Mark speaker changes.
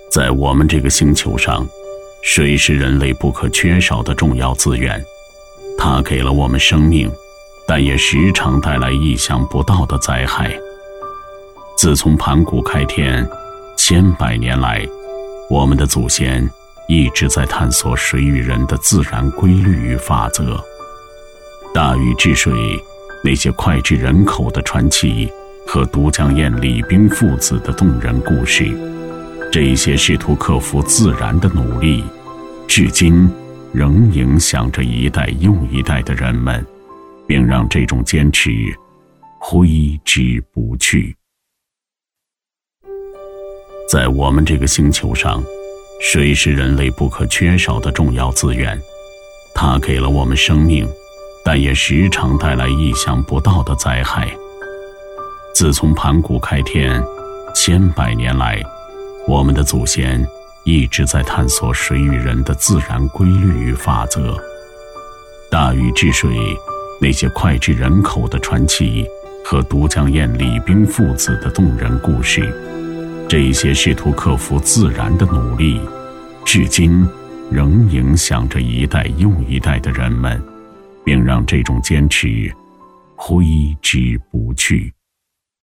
Speaker 1: 在我们这个星球上，水是人类不可缺少的重要资源，它给了我们生命，但也时常带来意想不到的灾害。自从盘古开天千百年来，我们的祖先一直在探索水与人的自然规律与法则。大禹治水，那些脍炙人口的传奇和都江堰李冰父子的动人故事，这些试图克服自然的努力，至今仍影响着一代又一代的人们，并让这种坚持挥之不去。在我们这个星球上，水是人类不可缺少的重要资源，它给了我们生命，但也时常带来意想不到的灾害。自从盘古开天千百年来，我们的祖先一直在探索水与人的自然规律与法则。大禹治水，那些脍炙人口的传奇和都江堰李冰父子的动人故事，这些试图克服自然的努力，至今仍影响着一代又一代的人们，并让这种坚持挥之不去。